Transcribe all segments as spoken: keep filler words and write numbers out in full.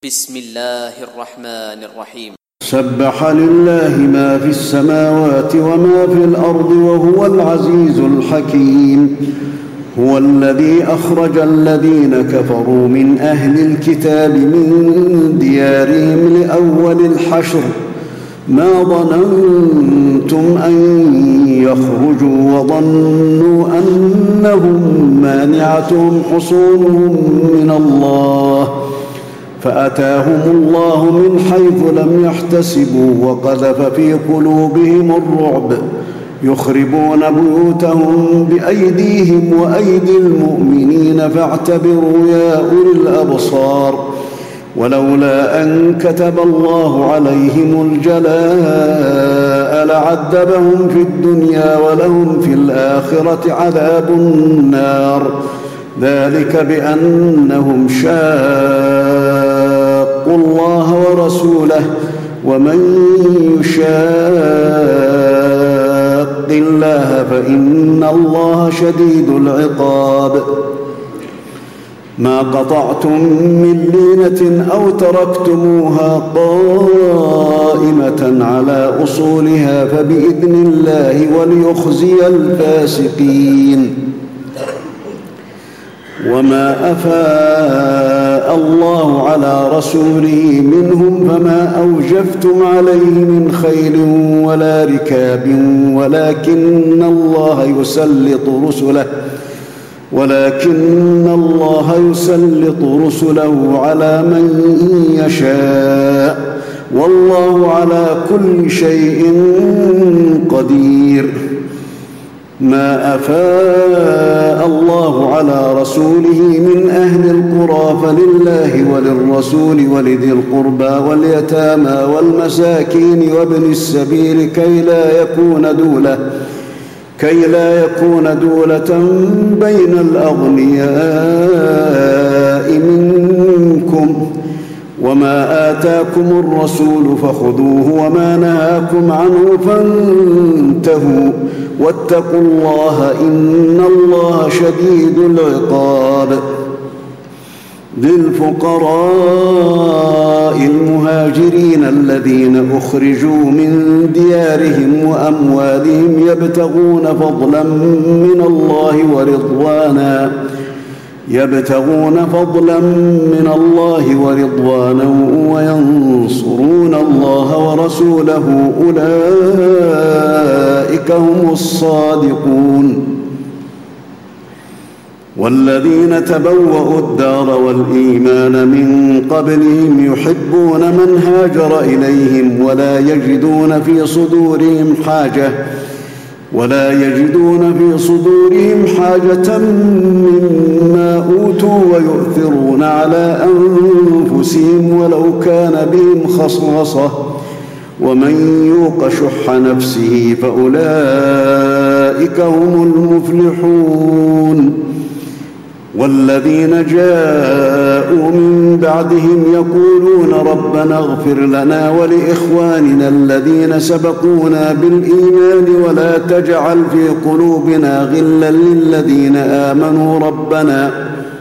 بسم الله الرحمن الرحيم. سبح لله ما في السماوات وما في الأرض وهو العزيز الحكيم. هو الذي أخرج الذين كفروا من أهل الكتاب من ديارهم لأول الحشر ما ظننتم أن يخرجوا وظنوا أنهم مانعتهم حصونهم من الله فأتاهم الله من حيث لم يحتسبوا وقذف في قلوبهم الرعب يخربون بيوتهم بأيديهم وأيدي المؤمنين فاعتبروا يا أولي الأبصار. ولولا أن كتب الله عليهم الجلاء لعذبهم في الدنيا ولهم في الآخرة عذاب النار ذلك بأنهم شاقوا الله ورسوله ومن يشاق الله فإن الله شديد العقاب. ما قطعتم من لينة أو تركتموها قائمة على أصولها فبإذن الله وليخزي الفاسقين. وما أفاء الله على رسوله منهم فما أوجفتم عليه من خيل ولا ركاب ولكن الله يسلط رسله ولكن الله يسلط رسله على من يشاء والله على كل شيء قدير. ما أفاء الله على رسوله من أهل القرى فلله وللرسول ولذي القربى واليتامى والمساكين وابن السبيل كي لا يكون دولة كي لا يكون دولة بين الأغنياء منكم. وما آتاكم الرسول فخذوه وما نهاكم عنه فانتهوا واتقوا الله إن الله شديد العقاب. للفقراء المهاجرين الذين أخرجوا من ديارهم وأموالهم يبتغون فضلا من الله ورضوانا يبتغون فضلا من الله ورضوانا وينصرون الله ورسوله أولئك هم الصادقون. والذين تبوأوا الدار والإيمان من قبلهم يحبون من هاجر إليهم ولا يجدون في صدورهم حاجة ولا يجدون في صدورهم حاجة مما أوتوا ويؤثرون على أنفسهم ولو كان بهم خصاصة ومن يوق شح نفسه فأولئك هم المفلحون. والذين جاءوا من بعدهم يقولون ربنا اغفر لنا ولإخواننا الذين سبقونا بالإيمان ولا تجعل في قلوبنا غلا للذين آمنوا ربنا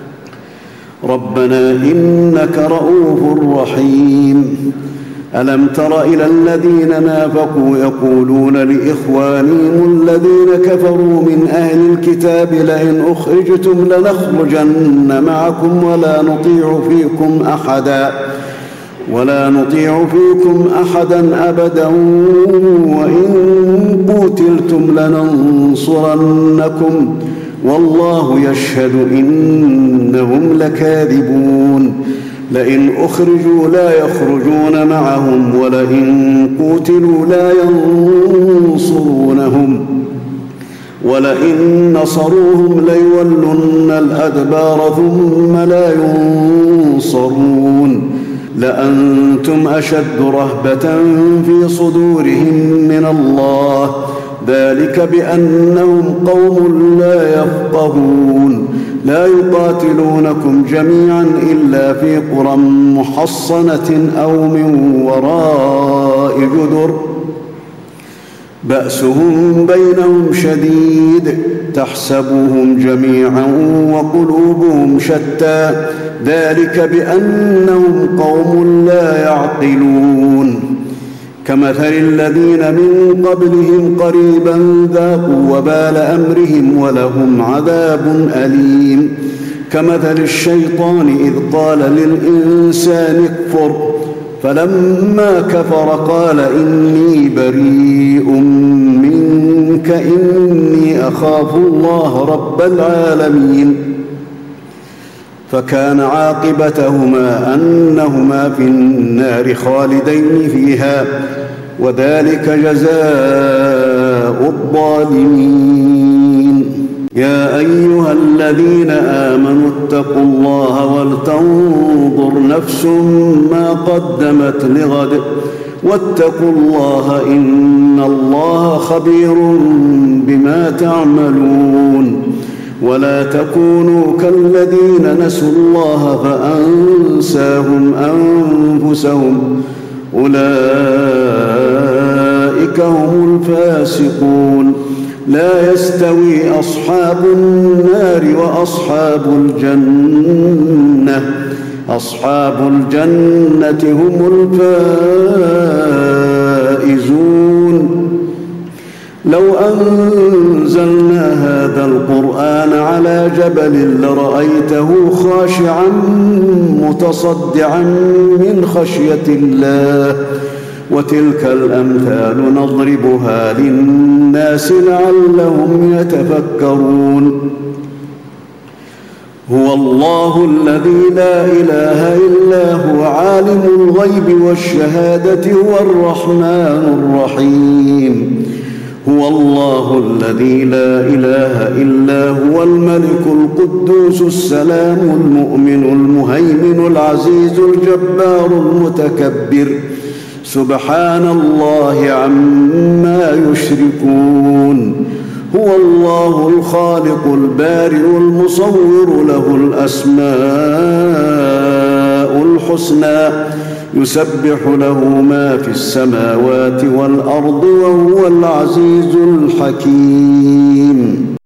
ربنا إنك رؤوف رحيم. ألم تر إلى الذين نافقوا يقولون لإخوانهم الذين كفروا من أهل الكتاب لئن أخرجتم لنخرجن معكم ولا نطيع فيكم أحدا ولا نطيع فيكم أحدا أبدا وإن قتلتم لننصرنكم والله يشهد إنهم لكاذبون. لئن أخرجوا لا يخرجون معهم ولئن قتلوا لا ينصرونهم ولئن نصروهم ليولن الأدبار ثم لا ينصرون. لأنتم أشد رهبة في صدورهم من الله ذلك بأنهم قوم لا يفقهون. لا يقاتلونكم جميعا إلا في قرى محصنة أو من وراء جدر بأسهم بينهم شديد تحسبهم جميعا وقلوبهم شتى ذلك بأنهم قوم لا يعقلون كمثل الذين من قبلهم قريبا ذاقوا وبال أمرهم ولهم عذاب أليم كمثل الشيطان إذ قال للإنسان اكفر فلما كفر قال إني بريء منك إني أخاف الله رب العالمين فكان عاقبتهما أنهما في النار خالدين فيها وذلك جزاء الظالمين يا أيها الذين آمنوا اتقوا الله ولتنظر نفس ما قدمت لغد واتقوا الله إن الله خبير بما تعملون ولا تكونوا كالذين نسوا الله فأنساهم أنفسهم أولئك هم الفاسقون لا يستوي أصحاب النار وأصحاب الجنة أصحاب الجنة هم الفائزون لو أنزلنا هذا القرآن على جبل لرأيته خاشعا متصدعا من خشية الله وتلك الأمثال نضربها للناس لعلهم يتفكرون هو الله الذي لا إله إلا هو عالم الغيب والشهادة هو الرحمن الرحيم هو الله الذي لا إله إلا هو الملك القدوس السلام المؤمن المهيمن العزيز الجبار المتكبر سبحان الله عما يشركون هو الله الخالق البارئ المصور له الأسماء الحسنى يسبح له ما في السماوات والأرض وهو العزيز الحكيم